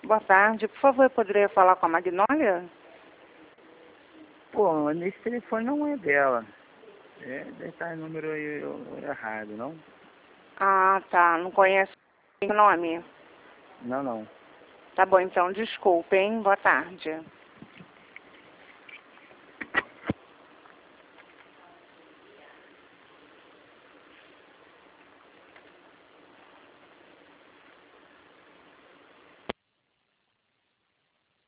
Boa tarde. Por favor, eu poderia falar com a Magnólia? Pô, nesse telefone não é dela. Deve estar o número aí errado, não? Ah, tá. Não conheço o nome. Não, não. Tá bom, então. Desculpe, hein? Boa tarde.